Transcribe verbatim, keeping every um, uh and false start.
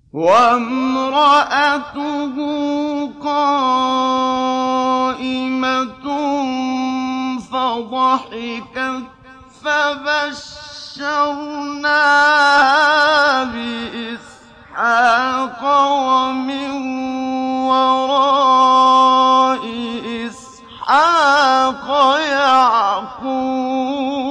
وامرأته قائمة فضحكت فبشرناها بإسحاق ومن وراء إسحاق يعقوب